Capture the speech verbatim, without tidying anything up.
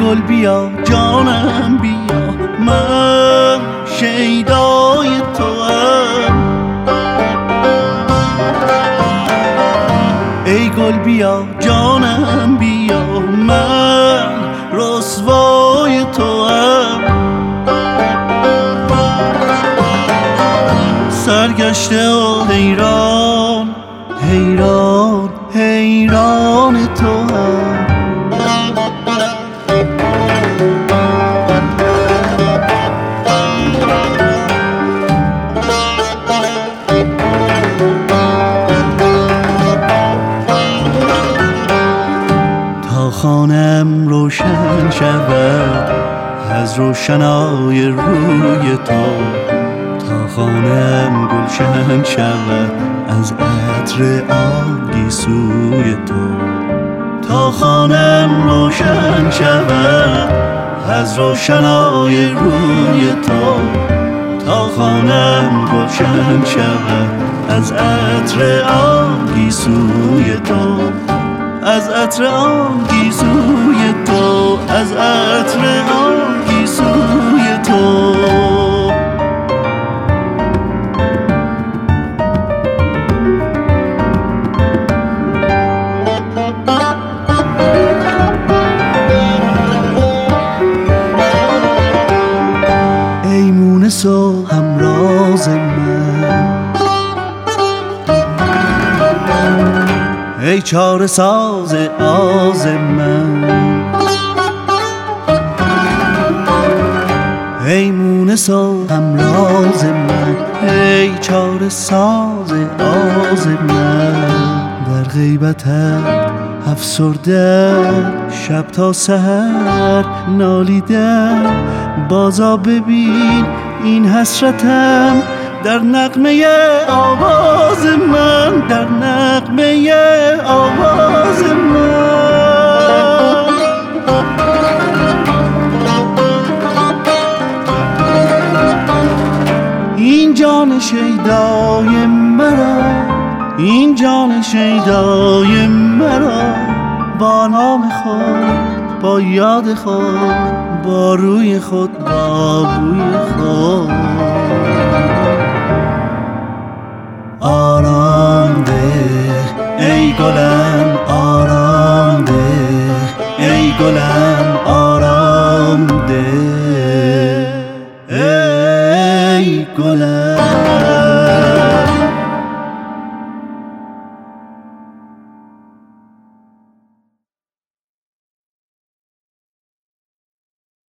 گل بیا جانم بیا، من شیدای توام. ای گل بیا جانم بیا، من رسوای توام. سرگشته و حیران حیران حیران توام. تا خانم روشن شود از روشنای روی تو، تا خانم گلشن شود از عطر آن گیسوی تو. تا خانم روشن شود از روشنای روی تو، تا خانم گلشن شود از عطر آن گیسوی تو. از عطر آن گیسوی تو، از عطر آن گیسوی تو. ای مونس و همراز من، ای چاره ساز آز من، ای مونس و همراز من، ای چاره ساز آز من. در غیبتت افسردم شب تا سحر نالیدم، بازا ببین این حسرتم در نغمه آواز من، در نغمه آواز من. این جان شیدای مرا، این جان شیدای مرا، با نام خود با یاد خود با روی خود با بوی خود. آرام ده ای گلم آرام ده، ای گلم آرام ده، ای گلم.